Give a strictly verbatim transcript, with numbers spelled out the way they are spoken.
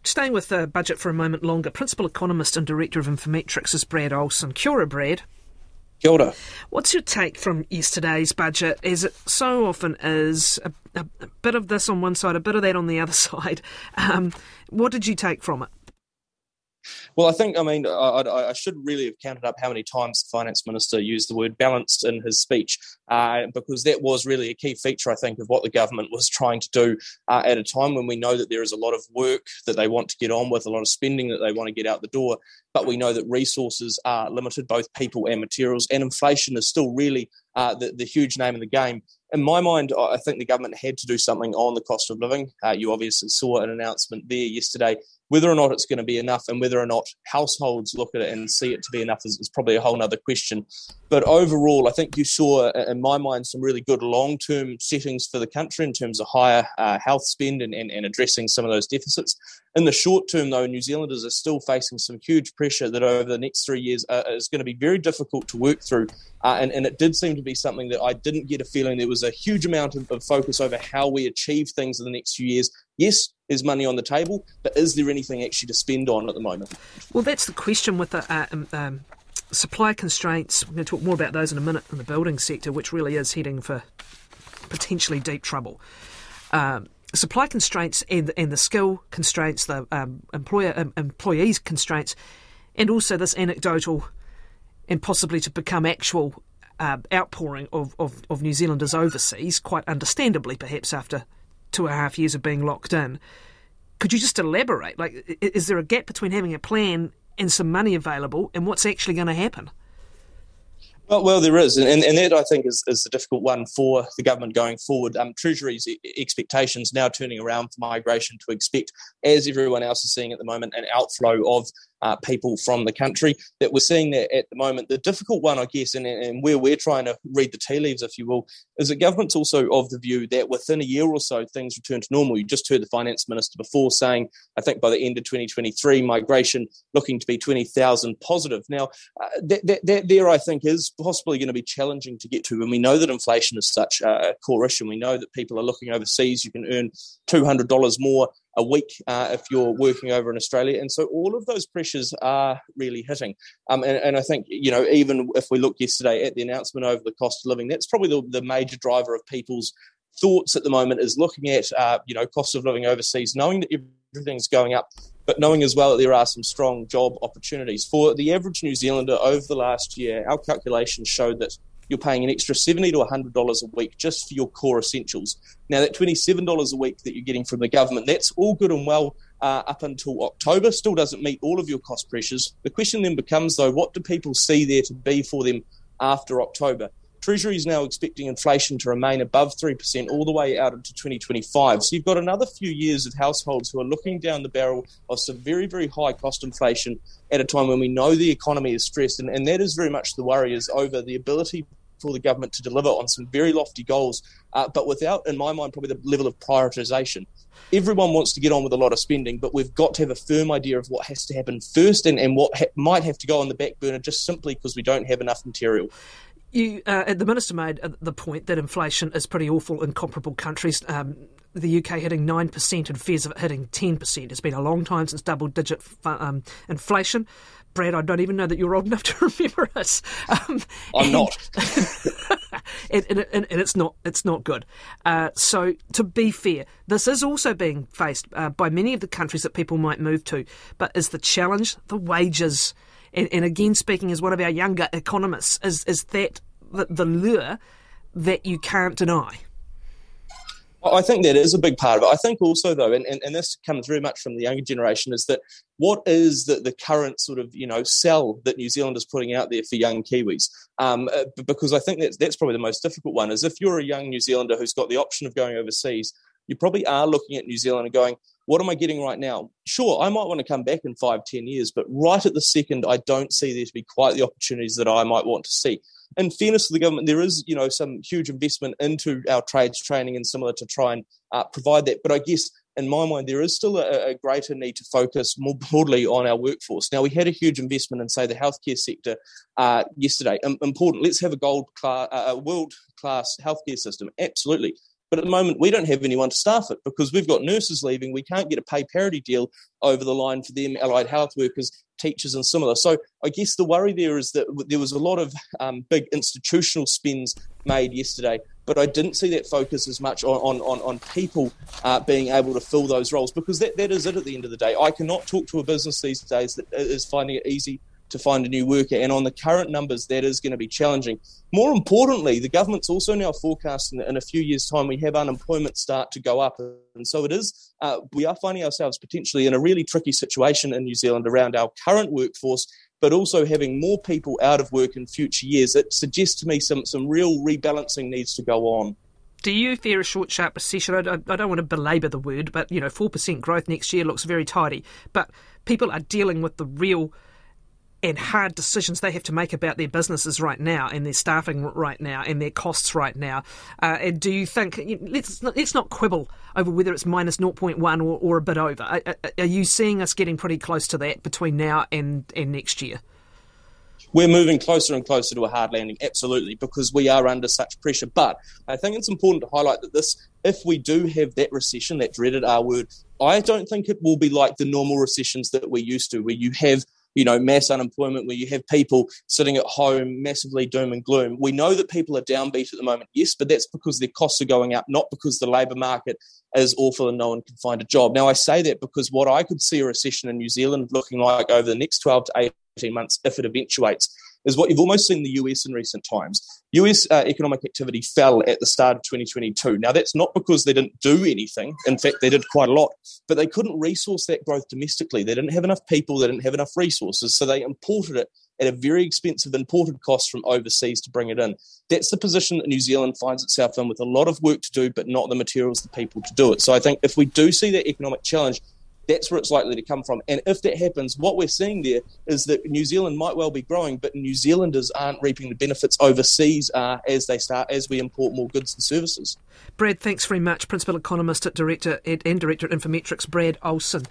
staying with the budget for a moment longer, Principal Economist and Director of Infometrics is Brad Olsen. Kia ora, Brad. Kia ora. What's your take from yesterday's budget, as it so often is, a, a, a bit of this on one side, a bit of that on the other side? Um, what did you take from it? Well, I think, I mean, I, I should really have counted up how many times the Finance Minister used the word balanced in his speech, uh, because that was really a key feature, I think, of what the government was trying to do uh, at a time when we know that there is a lot of work that they want to get on with, a lot of spending that they want to get out the door, but we know that resources are limited, both people and materials, and inflation is still really uh, the, the huge name of the game. In my mind, I think the government had to do something on the cost of living. Uh, you obviously saw an announcement there yesterday. Whether or not it's going to be enough and whether or not households look at it and see it to be enough is, is probably a whole other question. But overall, I think you saw, in my mind, some really good long-term settings for the country in terms of higher uh, health spend and, and, and addressing some of those deficits. In the short term, though, New Zealanders are still facing some huge pressure that over the next three years uh, is going to be very difficult to work through. Uh, and, and it did seem to be something that I didn't get a feeling there was a huge amount of, of focus over how we achieve things in the next few years. Yes, there's money on the table, but is there anything actually to spend on at the moment? Well, that's the question with the uh, um, um, supply constraints. We're going to talk more about those in a minute in the building sector, which really is heading for potentially deep trouble. Um, supply constraints and, and the skill constraints, the um, employer um, employees constraints, and also this anecdotal and possibly to become actual uh, outpouring of, of, of New Zealanders overseas, quite understandably perhaps after two and a half years of being locked in. Could you just elaborate? Like, is there a gap between having a plan and some money available and what's actually going to happen? Well, well, there is, and, and that, I think, is, is the difficult one for the government going forward. Um, Treasury's expectations now turning around for migration to expect, as everyone else is seeing at the moment, an outflow of uh, people from the country, that we're seeing that at the moment. The difficult one, I guess, and, and where we're trying to read the tea leaves, if you will, is that government's also of the view that within a year or so, things return to normal. You just heard the Finance Minister before saying, I think by the end of twenty twenty-three, migration looking to be twenty thousand positive. Now, uh, that, that, that there, I think, is possibly going to be challenging to get to. And we know that inflation is such a core issue. We know that people are looking overseas. You can earn two hundred dollars more a week uh, if you're working over in Australia. And so all of those pressures are really hitting. Um, and, and I think, you know, even if we look yesterday at the announcement over the cost of living, that's probably the, the major driver of people's thoughts at the moment, is looking at, uh, you know, cost of living overseas, knowing that everything's going up, but knowing as well that there are some strong job opportunities. For the average New Zealander over the last year, our calculations showed that you're paying an extra seventy to one hundred dollars a week just for your core essentials. Now, that twenty-seven dollars a week that you're getting from the government, that's all good and well uh, up until October, still doesn't meet all of your cost pressures. The question then becomes, though, what do people see there to be for them after October? Treasury is now expecting inflation to remain above three percent all the way out into twenty twenty-five. So you've got another few years of households who are looking down the barrel of some very, very high cost inflation at a time when we know the economy is stressed. And, and that is very much the worry, is over the ability for the government to deliver on some very lofty goals, uh, but without, in my mind, probably the level of prioritisation. Everyone wants to get on with a lot of spending, but we've got to have a firm idea of what has to happen first and, and what ha- might have to go on the back burner just simply because we don't have enough material. You, uh, the Minister made the point that inflation is pretty awful in comparable countries. Um, the U K hitting nine percent and fears of it hitting ten percent. It's been a long time since double-digit um, inflation. Brad, I don't even know that you're old enough to remember it. Um, I'm and, not. and, and, and, and it's not it's not good. Uh, so, to be fair, this is also being faced uh, by many of the countries that people might move to. But is the challenge the wages? And, and again, speaking as one of our younger economists, is, is that the, the lure that you can't deny? I think that is a big part of it. I think also, though, and, and, and this comes very much from the younger generation, is that what is the, the current sort of, you know, sell that New Zealand is putting out there for young Kiwis? Um, because I think that's, that's probably the most difficult one, is if you're a young New Zealander who's got the option of going overseas, you probably are looking at New Zealand and going, what am I getting right now? Sure, I might want to come back in five, ten years, but right at the second, I don't see there to be quite the opportunities that I might want to see. In fairness to the government, there is, you know, some huge investment into our trades training and similar to try and uh, provide that. But I guess, in my mind, there is still a, a greater need to focus more broadly on our workforce. Now, we had a huge investment in, say, the healthcare sector uh, yesterday. Um, important. Let's have a gold class, uh, world-class healthcare system. Absolutely. But at the moment, we don't have anyone to staff it because we've got nurses leaving. We can't get a pay parity deal over the line for them, allied health workers, teachers and similar. So I guess the worry there is that there was a lot of um, big institutional spends made yesterday, but I didn't see that focus as much on, on, on people uh, being able to fill those roles, because that, that is it at the end of the day. I cannot talk to a business these days that is finding it easy to find a new worker, and on the current numbers, that is going to be challenging. More importantly, the government's also now forecasting that in a few years' time we have unemployment start to go up, and so it is. Uh, we are finding ourselves potentially in a really tricky situation in New Zealand around our current workforce, but also having more people out of work in future years. It suggests to me some some real rebalancing needs to go on. Do you fear a short, sharp recession? I don't, I don't want to belabour the word, but you know, four percent growth next year looks very tidy. But people are dealing with the real and hard decisions they have to make about their businesses right now, and their staffing right now, and their costs right now. Uh, and do you think, let's let's not quibble over whether it's minus zero point one or, or a bit over. Are, are you seeing us getting pretty close to that between now and, and next year? We're moving closer and closer to a hard landing, absolutely, because we are under such pressure. But I think it's important to highlight that this, if we do have that recession, that dreaded R word, I don't think it will be like the normal recessions that we used to, where you have you know, mass unemployment, where you have people sitting at home, massively doom and gloom. We know that people are downbeat at the moment, yes, but that's because their costs are going up, not because the labour market is awful and no one can find a job. Now, I say that because what I could see a recession in New Zealand looking like over the next twelve to eighteen months, if it eventuates, is what you've almost seen in the U S in recent times. U S uh, economic activity fell at the start of twenty twenty-two. Now, that's not because they didn't do anything. In fact, they did quite a lot, but they couldn't resource that growth domestically. They didn't have enough people, they didn't have enough resources, so they imported it at a very expensive imported cost from overseas to bring it in. That's the position that New Zealand finds itself in, with a lot of work to do, but not the materials, the people to do it. So I think if we do see that economic challenge, that's where it's likely to come from. And if that happens, what we're seeing there is that New Zealand might well be growing, but New Zealanders aren't reaping the benefits overseas uh, as they start, as we import more goods and services. Brad, thanks very much. Principal Economist at Director and Director at Infometrics, Brad Olsen.